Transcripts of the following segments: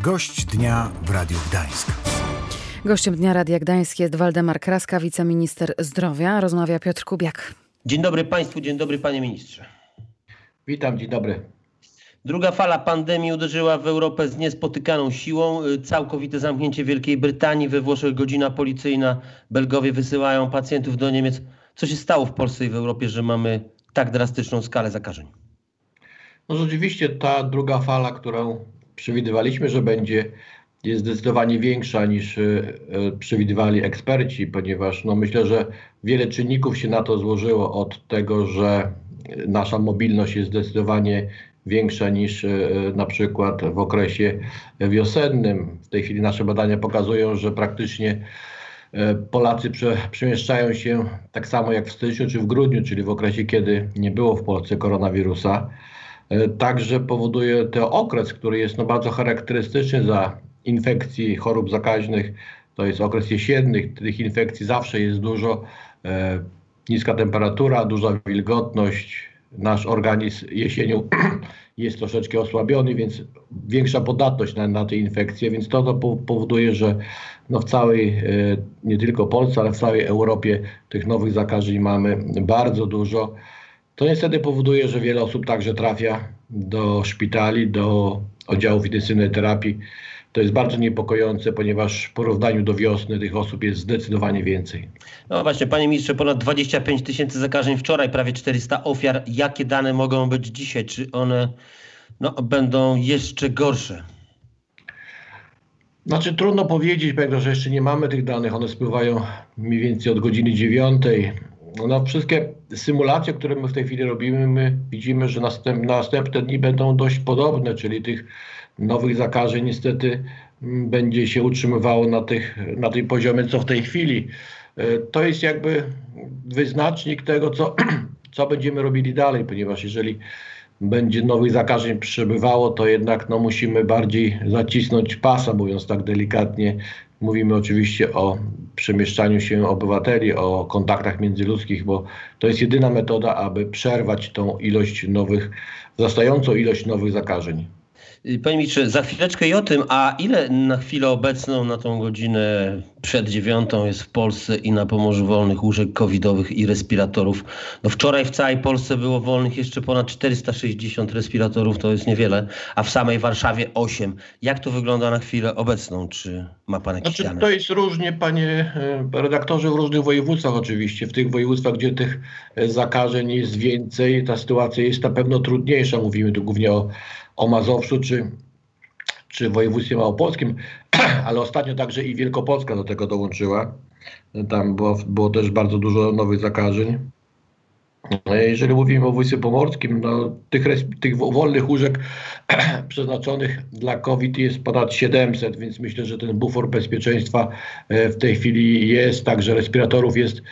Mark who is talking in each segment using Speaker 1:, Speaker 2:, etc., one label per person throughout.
Speaker 1: Gość dnia w Radiu Gdańsk.
Speaker 2: Gościem Dnia Radia Gdańsk jest Waldemar Kraska, wiceminister zdrowia. Rozmawia Piotr Kubiak.
Speaker 3: Dzień dobry Państwu, dzień dobry Panie Ministrze.
Speaker 4: Witam, dzień dobry.
Speaker 3: Druga fala pandemii uderzyła w Europę z niespotykaną siłą. Całkowite zamknięcie Wielkiej Brytanii, we Włoszech godzina policyjna. Belgowie wysyłają pacjentów do Niemiec. Co się stało w Polsce i w Europie, że mamy tak drastyczną skalę zakażeń?
Speaker 4: No rzeczywiście ta druga fala, którą przewidywaliśmy, że będzie, jest zdecydowanie większa niż przewidywali eksperci, ponieważ myślę, że wiele czynników się na to złożyło, od tego, że nasza mobilność jest zdecydowanie większa niż na przykład w okresie wiosennym. W tej chwili nasze badania pokazują, że praktycznie Polacy przemieszczają się tak samo jak w styczniu czy w grudniu, czyli w okresie, kiedy nie było w Polsce koronawirusa. Także powoduje to okres, który jest bardzo charakterystyczny dla infekcji, chorób zakaźnych. To jest okres jesienny, tych infekcji zawsze jest dużo. Niska temperatura, duża wilgotność. Nasz organizm jesienią jest troszeczkę osłabiony, więc większa podatność na te infekcje, więc to powoduje, że w całej, nie tylko Polsce, ale w całej Europie tych nowych zakażeń mamy bardzo dużo. To niestety powoduje, że wiele osób także trafia do szpitali, do oddziałów intensywnej terapii. To jest bardzo niepokojące, ponieważ w porównaniu do wiosny tych osób jest zdecydowanie więcej.
Speaker 3: No właśnie, Panie Ministrze, ponad 25 tysięcy zakażeń wczoraj, prawie 400 ofiar. Jakie dane mogą być dzisiaj? Czy one będą jeszcze gorsze?
Speaker 4: Trudno powiedzieć, że jeszcze nie mamy tych danych. One spływają mniej więcej od godziny 9. Wszystkie symulacje, które my w tej chwili robimy, my widzimy, że następne dni będą dość podobne, czyli tych nowych zakażeń niestety będzie się utrzymywało na tym poziomie, co w tej chwili. To jest jakby wyznacznik tego, co będziemy robili dalej, ponieważ jeżeli będzie nowych zakażeń przybywało, to jednak musimy bardziej zacisnąć pasa, mówiąc tak delikatnie. Mówimy oczywiście o przemieszczaniu się obywateli, o kontaktach międzyludzkich, bo to jest jedyna metoda, aby przerwać tą wzrastającą ilość nowych zakażeń.
Speaker 3: Panie Ministrze, za chwileczkę i o tym, a ile na chwilę obecną, na tą godzinę przed 9 jest w Polsce i na Pomorzu wolnych łóżek covidowych i respiratorów? Wczoraj w całej Polsce było wolnych jeszcze ponad 460 respiratorów, to jest niewiele, a w samej Warszawie 8. Jak to wygląda na chwilę obecną? Czy ma Pan jakieś dane?
Speaker 4: To jest różnie, panie redaktorze, w różnych województw oczywiście. W tych województwach, gdzie tych zakażeń jest więcej, ta sytuacja jest na pewno trudniejsा. Mówimy tu głównie o Mazowszu czy województwie małopolskim, ale ostatnio także i Wielkopolska do tego dołączyła. Tam było też bardzo dużo nowych zakażeń. Jeżeli mówimy o województwie pomorskim, tych wolnych łóżek przeznaczonych dla COVID jest ponad 700, więc myślę, że ten bufor bezpieczeństwa w tej chwili jest, także respiratorów jest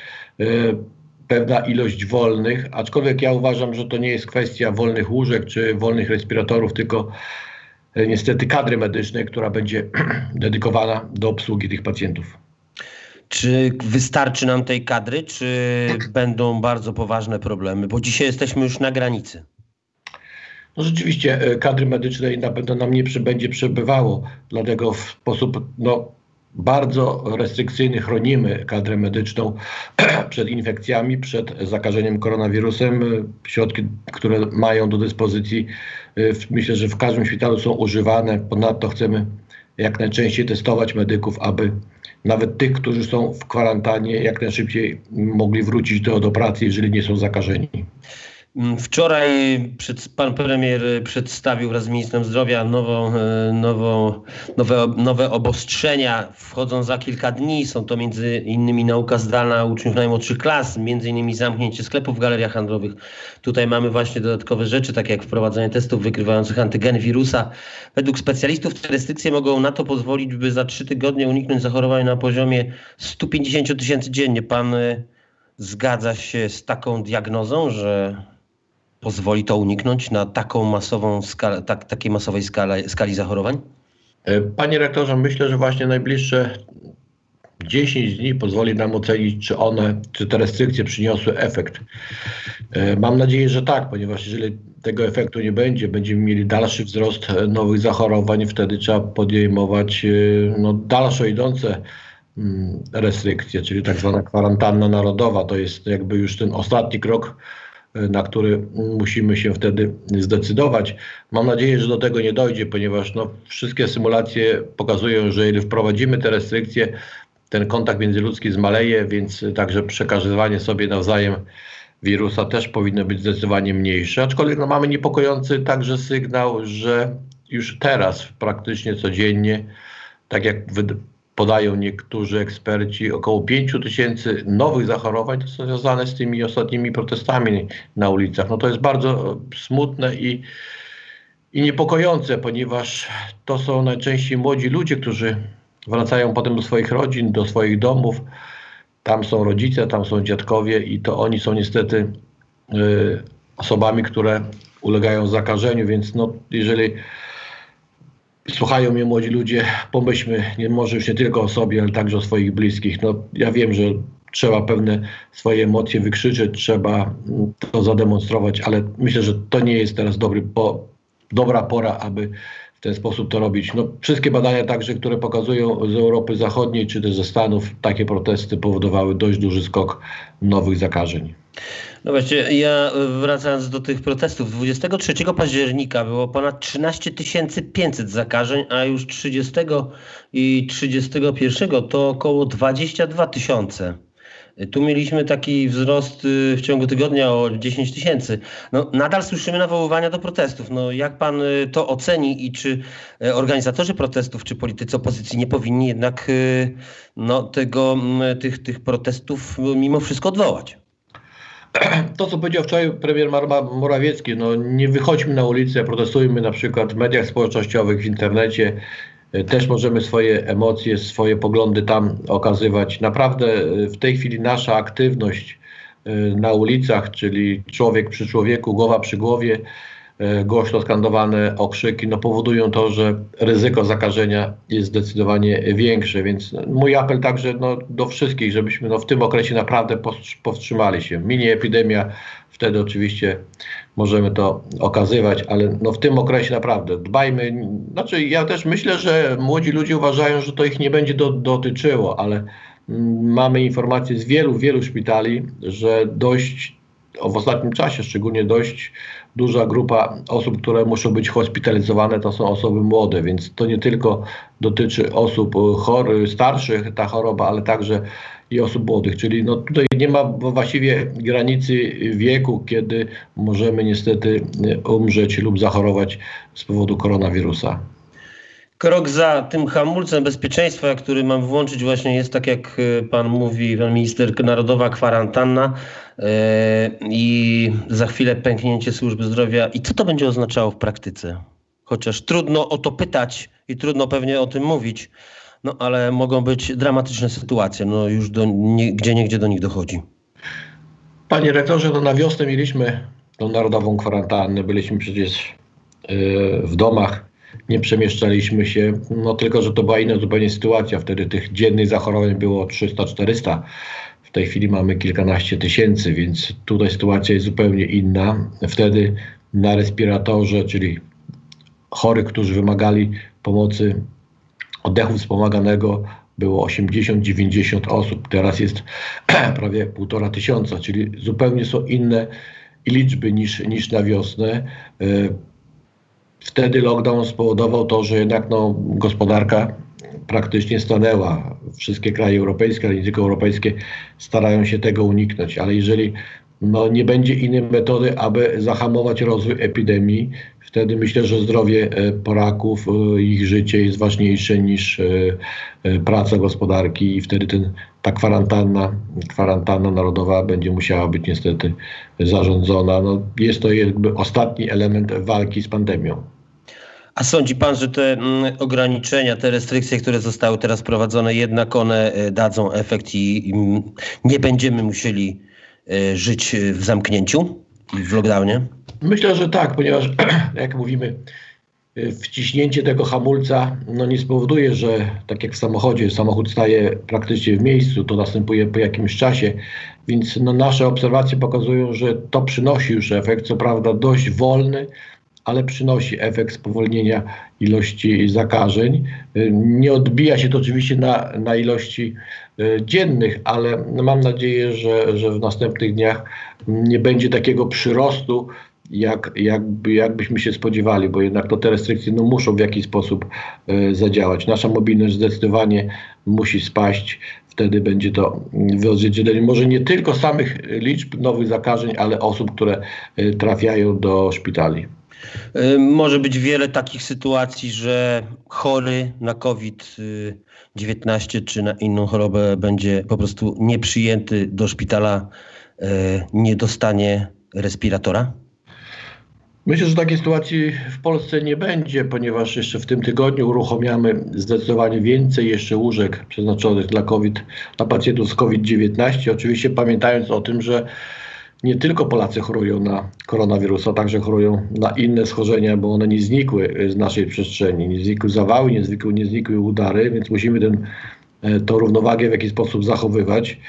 Speaker 4: pewna ilość wolnych, aczkolwiek ja uważam, że to nie jest kwestia wolnych łóżek czy wolnych respiratorów, tylko niestety kadry medycznej, która będzie dedykowana do obsługi tych pacjentów.
Speaker 3: Czy wystarczy nam tej kadry, czy będą bardzo poważne problemy? Bo dzisiaj jesteśmy już na granicy.
Speaker 4: Rzeczywiście kadry medycznej na pewno nam nie będzie przebywało, dlatego w sposób bardzo restrykcyjny chronimy kadrę medyczną przed infekcjami, przed zakażeniem koronawirusem. Środki, które mają do dyspozycji, myślę, że w każdym szpitalu są używane. Ponadto chcemy jak najczęściej testować medyków, aby nawet tych, którzy są w kwarantannie, jak najszybciej mogli wrócić do pracy, jeżeli nie są zakażeni.
Speaker 3: Wczoraj pan premier przedstawił wraz z ministrem zdrowia nowe obostrzenia. Wchodzą za kilka dni. Są to między innymi nauka zdalna uczniów najmłodszych klas, między innymi zamknięcie sklepów w galeriach handlowych. Tutaj mamy właśnie dodatkowe rzeczy, takie jak wprowadzenie testów wykrywających antygeny wirusa. Według specjalistów te restrykcje mogą na to pozwolić, by za 3 tygodnie uniknąć zachorowań na poziomie 150 tysięcy dziennie. Pan zgadza się z taką diagnozą, że pozwoli to uniknąć na taką masową skalę, takiej masowej skali zachorowań?
Speaker 4: Panie rektorze, myślę, że właśnie najbliższe 10 dni pozwoli nam ocenić, czy te restrykcje przyniosły efekt. Mam nadzieję, że tak, ponieważ jeżeli tego efektu nie będzie, będziemy mieli dalszy wzrost nowych zachorowań, wtedy trzeba podejmować dalsze idące restrykcje, czyli tak zwana kwarantanna narodowa. To jest jakby już ten ostatni krok, na który musimy się wtedy zdecydować. Mam nadzieję, że do tego nie dojdzie, ponieważ wszystkie symulacje pokazują, że jeżeli wprowadzimy te restrykcje, ten kontakt międzyludzki zmaleje, więc także przekazywanie sobie nawzajem wirusa też powinno być zdecydowanie mniejsze. Aczkolwiek mamy niepokojący także sygnał, że już teraz praktycznie codziennie, tak jak podają niektórzy eksperci, około 5 000 nowych zachorowań to są związane z tymi ostatnimi protestami na ulicach. To jest bardzo smutne i niepokojące, ponieważ to są najczęściej młodzi ludzie, którzy wracają potem do swoich rodzin, do swoich domów. Tam są rodzice, tam są dziadkowie i to oni są niestety osobami, które ulegają zakażeniu, więc jeżeli słuchają mnie młodzi ludzie, pomyślmy może już nie tylko o sobie, ale także o swoich bliskich. Ja wiem, że trzeba pewne swoje emocje wykrzyczeć, trzeba to zademonstrować, ale myślę, że to nie jest teraz dobra pora, aby w ten sposób to robić. Wszystkie badania także, które pokazują z Europy Zachodniej czy też ze Stanów, takie protesty powodowały dość duży skok nowych zakażeń.
Speaker 3: No właśnie, ja wracając do tych protestów, 23 października było ponad 13 500 zakażeń, a już 30 i 31 to około 22 000. Tu mieliśmy taki wzrost w ciągu tygodnia o 10 000. Nadal słyszymy nawoływania do protestów. Jak pan to oceni i czy organizatorzy protestów, czy politycy opozycji nie powinni jednak tych protestów mimo wszystko odwołać?
Speaker 4: To, co powiedział wczoraj premier Morawiecki, nie wychodźmy na ulicę, protestujmy na przykład w mediach społecznościowych, w internecie. Też możemy swoje emocje, swoje poglądy tam okazywać. Naprawdę w tej chwili nasza aktywność na ulicach, czyli człowiek przy człowieku, głowa przy głowie, głośno skandowane okrzyki, powodują to, że ryzyko zakażenia jest zdecydowanie większe. Więc mój apel także do wszystkich, żebyśmy w tym okresie naprawdę powstrzymali się. Minie epidemia, wtedy oczywiście możemy to okazywać, ale w tym okresie naprawdę dbajmy. Ja też myślę, że młodzi ludzie uważają, że to ich nie będzie dotyczyło, ale mamy informacje z wielu szpitali, że w ostatnim czasie szczególnie dość duża grupa osób, które muszą być hospitalizowane, to są osoby młode, więc to nie tylko dotyczy osób starszych, ta choroba, ale także i osób młodych, czyli tutaj nie ma właściwie granicy wieku, kiedy możemy niestety umrzeć lub zachorować z powodu koronawirusa.
Speaker 3: Krok za tym hamulcem bezpieczeństwa, który mam włączyć właśnie jest, tak jak pan mówi, pan minister, narodowa kwarantanna i za chwilę pęknięcie służby zdrowia. I co to będzie oznaczało w praktyce? Chociaż trudno o to pytać i trudno pewnie o tym mówić, ale mogą być dramatyczne sytuacje, już gdzieniegdzie do nich dochodzi.
Speaker 4: Panie rektorze, na wiosnę mieliśmy tą narodową kwarantannę, byliśmy przecież w domach, nie przemieszczaliśmy się, tylko że to była inna zupełnie sytuacja. Wtedy tych dziennych zachorowań było 300-400. W tej chwili mamy kilkanaście tysięcy, więc tutaj sytuacja jest zupełnie inna. Wtedy na respiratorze, czyli chorych, którzy wymagali pomocy oddechu wspomaganego, było 80-90 osób. Teraz jest prawie 1500, czyli zupełnie są inne liczby niż na wiosnę. Wtedy lockdown spowodował to, że jednak gospodarka praktycznie stanęła. Wszystkie kraje europejskie, ale nie tylko europejskie, starają się tego uniknąć. Ale jeżeli nie będzie innej metody, aby zahamować rozwój epidemii, wtedy myślę, że zdrowie Polaków, ich życie jest ważniejsze niż praca gospodarki i wtedy ta kwarantanna narodowa będzie musiała być niestety zarządzona. Jest to jakby ostatni element walki z pandemią.
Speaker 3: A sądzi pan, że te ograniczenia, te restrykcje, które zostały teraz wprowadzone, jednak one dadzą efekt i nie będziemy musieli żyć w zamknięciu i w lockdownie?
Speaker 4: Myślę, że tak, ponieważ jak mówimy, wciśnięcie tego hamulca nie spowoduje, że tak jak w samochodzie, samochód staje praktycznie w miejscu, to następuje po jakimś czasie, więc nasze obserwacje pokazują, że to przynosi już efekt, co prawda dość wolny, ale przynosi efekt spowolnienia ilości zakażeń. Nie odbija się to oczywiście na ilości dziennych, ale mam nadzieję, że w następnych dniach nie będzie takiego przyrostu, jakbyśmy się spodziewali, bo jednak te restrykcje muszą w jakiś sposób zadziałać. Nasza mobilność zdecydowanie musi spaść. Wtedy będzie to odzwierciedlenie może nie tylko samych liczb nowych zakażeń, ale osób, które trafiają do szpitali.
Speaker 3: Może być wiele takich sytuacji, że chory na COVID-19 czy na inną chorobę będzie po prostu nieprzyjęty do szpitala, nie dostanie respiratora?
Speaker 4: Myślę, że takiej sytuacji w Polsce nie będzie, ponieważ jeszcze w tym tygodniu uruchamiamy zdecydowanie więcej jeszcze łóżek przeznaczonych dla pacjentów z COVID-19. Oczywiście pamiętając o tym, że nie tylko Polacy chorują na koronawirusa, także chorują na inne schorzenia, bo one nie znikły z naszej przestrzeni. Nie znikły zawały, nie znikły udary, więc musimy tę równowagę w jakiś sposób zachowywać.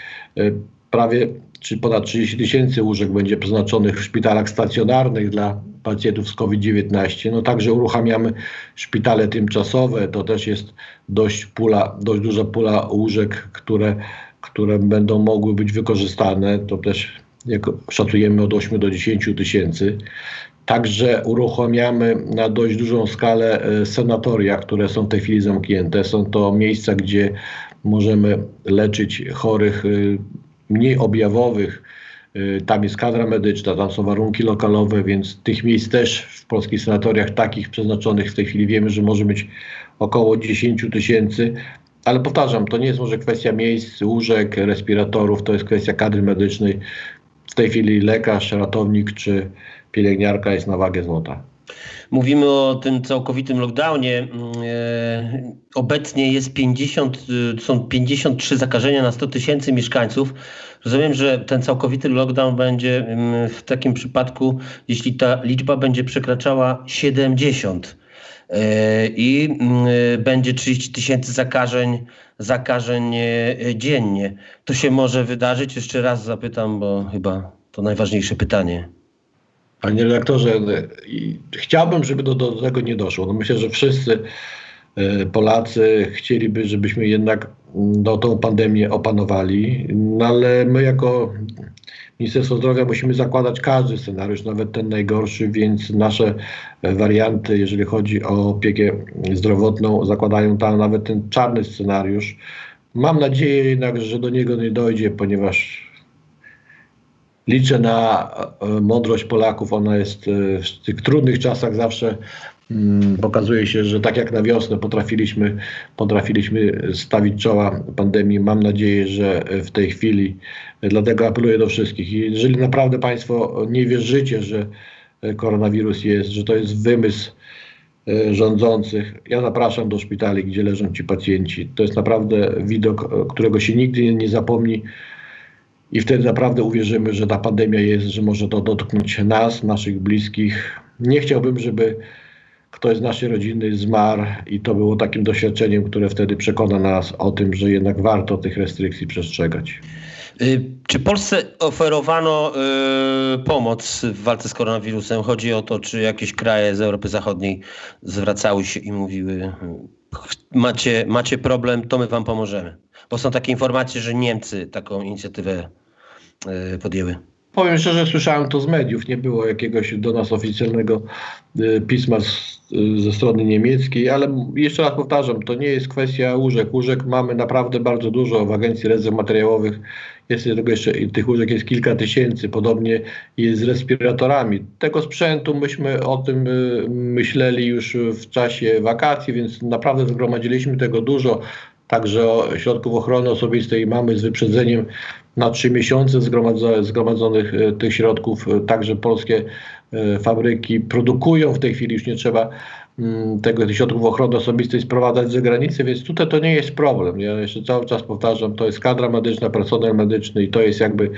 Speaker 4: Ponad 30 tysięcy łóżek będzie przeznaczonych w szpitalach stacjonarnych dla pacjentów z COVID-19. Także uruchamiamy szpitale tymczasowe. To też jest dość duża pula łóżek, które będą mogły być wykorzystane. To też jak szacujemy od 8 do 10 tysięcy. Także uruchamiamy na dość dużą skalę sanatoria, które są w tej chwili zamknięte. Są to miejsca, gdzie możemy leczyć chorych mniej objawowych. Tam jest kadra medyczna, tam są warunki lokalowe, więc tych miejsc też w polskich sanatoriach takich przeznaczonych w tej chwili wiemy, że może być około 10 tysięcy. Ale powtarzam, to nie jest może kwestia miejsc, łóżek, respiratorów, to jest kwestia kadry medycznej. W tej chwili lekarz, ratownik czy pielęgniarka jest na wagę złota.
Speaker 3: Mówimy o tym całkowitym lockdownie. Obecnie jest są 53 zakażenia na 100 tysięcy mieszkańców. Rozumiem, że ten całkowity lockdown będzie w takim przypadku, jeśli ta liczba będzie przekraczała 70 i będzie 30 tysięcy zakażeń dziennie. To się może wydarzyć? Jeszcze raz zapytam, bo chyba to najważniejsze pytanie.
Speaker 4: Panie redaktorze, chciałbym, żeby do tego nie doszło. Myślę, że wszyscy Polacy chcieliby, żebyśmy jednak tą pandemię opanowali, ale my jako Ministerstwo Zdrowia musimy zakładać każdy scenariusz, nawet ten najgorszy, więc nasze warianty, jeżeli chodzi o opiekę zdrowotną, zakładają tam nawet ten czarny scenariusz. Mam nadzieję jednak, że do niego nie dojdzie, ponieważ liczę na mądrość Polaków. Ona jest w tych trudnych czasach zawsze pokazuje się, że tak jak na wiosnę potrafiliśmy stawić czoła pandemii. Mam nadzieję, że w tej chwili, dlatego apeluję do wszystkich. Jeżeli naprawdę Państwo nie wierzycie, że koronawirus jest, że to jest wymysł rządzących, ja zapraszam do szpitali, gdzie leżą ci pacjenci. To jest naprawdę widok, którego się nigdy nie zapomni. I wtedy naprawdę uwierzymy, że ta pandemia jest, że może to dotknąć nas, naszych bliskich. Nie chciałbym, żeby ktoś z naszej rodziny zmarł i to było takim doświadczeniem, które wtedy przekona nas o tym, że jednak warto tych restrykcji przestrzegać.
Speaker 3: Czy Polsce oferowano pomoc w walce z koronawirusem? Chodzi o to, czy jakieś kraje z Europy Zachodniej zwracały się i mówiły: macie problem, to my wam pomożemy. Bo są takie informacje, że Niemcy taką inicjatywę podjęły.
Speaker 4: Powiem szczerze, słyszałem to z mediów. Nie było jakiegoś do nas oficjalnego pisma ze strony niemieckiej, ale jeszcze raz powtarzam, to nie jest kwestia łóżek. Łóżek mamy naprawdę bardzo dużo w Agencji Rezerw Materiałowych. Jest tego jeszcze, tych łóżek jest kilka tysięcy. Podobnie jest z respiratorami. Tego sprzętu myśmy o tym myśleli już w czasie wakacji, więc naprawdę zgromadziliśmy tego dużo. Także środków ochrony osobistej mamy z wyprzedzeniem na 3 miesiące zgromadzonych tych środków. Także polskie fabryki produkują w tej chwili, już nie trzeba tych środków ochrony osobistej sprowadzać z zagranicy, więc tutaj to nie jest problem. Ja jeszcze cały czas powtarzam, to jest kadra medyczna, personel medyczny i to jest jakby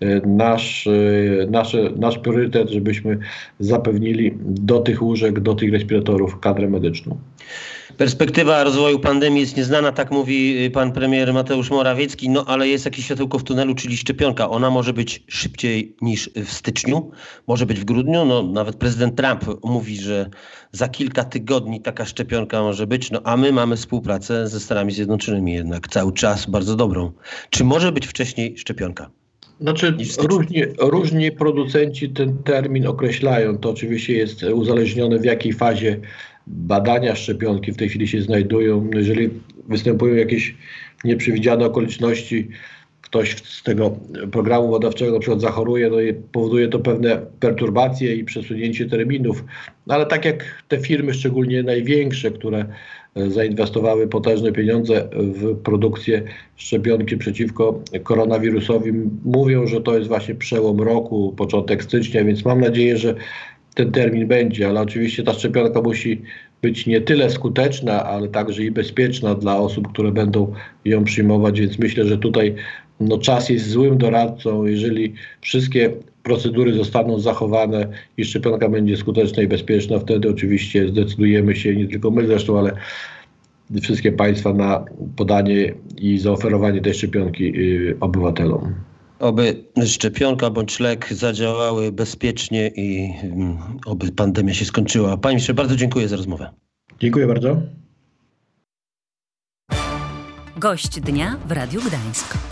Speaker 4: nasz priorytet, żebyśmy zapewnili do tych łóżek, do tych respiratorów kadrę medyczną.
Speaker 3: Perspektywa rozwoju pandemii jest nieznana, tak mówi pan premier Mateusz Morawiecki, no ale jest jakieś światełko w tunelu, czyli szczepionka. Ona może być szybciej niż w styczniu, może być w grudniu, no nawet prezydent Trump mówi, że za kilka tygodni taka szczepionka może być, no a my mamy współpracę ze Stanami Zjednoczonymi jednak cały czas bardzo dobrą. Czy może być wcześniej szczepionka?
Speaker 4: Znaczy różni producenci ten termin określają. To oczywiście jest uzależnione, w jakiej fazie badania szczepionki w tej chwili się znajdują. Jeżeli występują jakieś nieprzewidziane okoliczności, ktoś z tego programu badawczego na przykład zachoruje, no i powoduje to pewne perturbacje i przesunięcie terminów. No ale tak jak te firmy, szczególnie największe, które zainwestowały potężne pieniądze w produkcję szczepionki przeciwko koronawirusowi, mówią, że to jest właśnie przełom roku, początek stycznia, więc mam nadzieję, że ten termin będzie, ale oczywiście ta szczepionka musi być nie tyle skuteczna, ale także i bezpieczna dla osób, które będą ją przyjmować, więc myślę, że tutaj czas jest złym doradcą. Jeżeli wszystkie procedury zostaną zachowane i szczepionka będzie skuteczna i bezpieczna, wtedy oczywiście zdecydujemy się, nie tylko my zresztą, ale wszystkie państwa na podanie i zaoferowanie tej szczepionki obywatelom.
Speaker 3: Oby szczepionka bądź lek zadziałały bezpiecznie i oby pandemia się skończyła. Panie ministrze, bardzo dziękuję za rozmowę.
Speaker 4: Dziękuję bardzo.
Speaker 5: Gość dnia w Radiu Gdańsk.